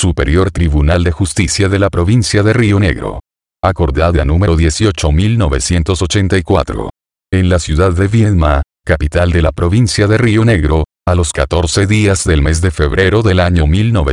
Superior Tribunal de Justicia de la Provincia de Río Negro. Acordada número 18.984. En la ciudad de Viedma, capital de la provincia de Río Negro, a los 14 días del mes de febrero del año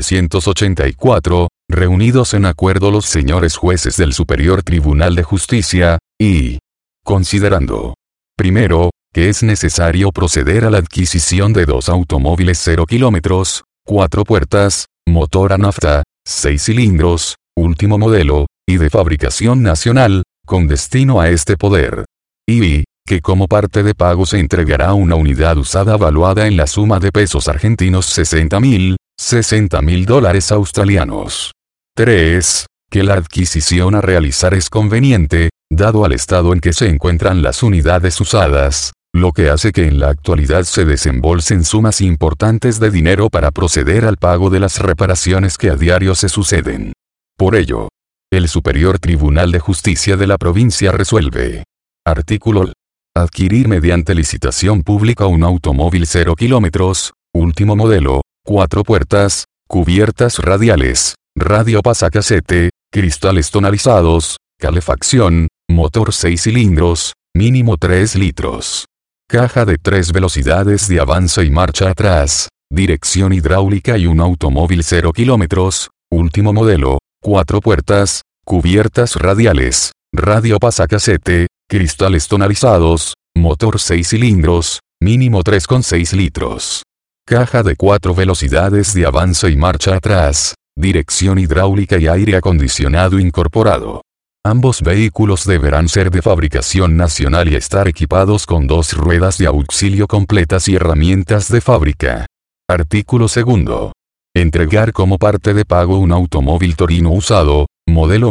1984, reunidos en acuerdo los señores jueces del Superior Tribunal de Justicia, y considerando, primero, que es necesario proceder a la adquisición de 2 automóviles 0 kilómetros, 4 puertas, motor a nafta, 6 cilindros, último modelo, y de fabricación nacional, con destino a este poder. Y que como parte de pago se entregará una unidad usada valuada en la suma de pesos argentinos 60.000 dólares australianos. 3. Que la adquisición a realizar es conveniente, dado al estado en que se encuentran las unidades usadas, lo que hace que en la actualidad se desembolsen sumas importantes de dinero para proceder al pago de las reparaciones que a diario se suceden. Por ello, el Superior Tribunal de Justicia de la provincia resuelve. Artículo. Adquirir mediante licitación pública un automóvil 0 kilómetros, último modelo, 4 puertas, cubiertas radiales, radio pasacasete, cristales tonalizados, calefacción, motor 6 cilindros, mínimo 3 litros. Caja de 3 velocidades de avance y marcha atrás, dirección hidráulica y un automóvil 0 kilómetros, último modelo, 4 puertas, cubiertas radiales, radio pasacasete, cristales tonalizados, motor 6 cilindros, mínimo 3,6 litros. Caja de 4 velocidades de avance y marcha atrás, dirección hidráulica y aire acondicionado incorporado. Ambos vehículos deberán ser de fabricación nacional y estar equipados con 2 ruedas de auxilio completas y herramientas de fábrica. Artículo 2. Entregar como parte de pago un automóvil Torino usado, modelo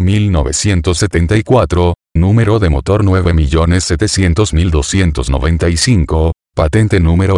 1974, número de motor 9.700.295, patente número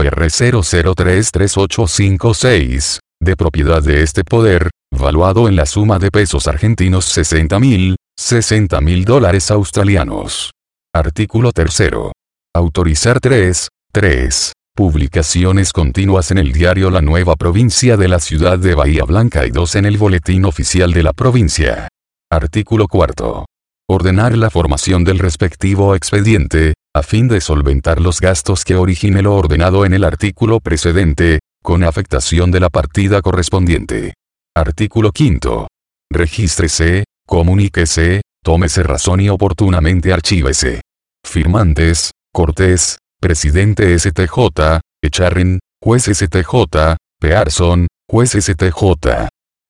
R00338556, de propiedad de este poder, valuado en la suma de pesos argentinos 60.000 dólares australianos. Artículo 3. Autorizar 3. Publicaciones continuas en el diario La Nueva Provincia de la ciudad de Bahía Blanca y 2 en el Boletín Oficial de la Provincia. Artículo 4. Ordenar la formación del respectivo expediente, a fin de solventar los gastos que origine lo ordenado en el artículo precedente, con afectación de la partida correspondiente. Artículo 5. Regístrese, comuníquese, tómese razón y oportunamente archívese. Firmantes: Cortés, Presidente STJ, Echarren, Juez STJ, Pearson, Juez STJ.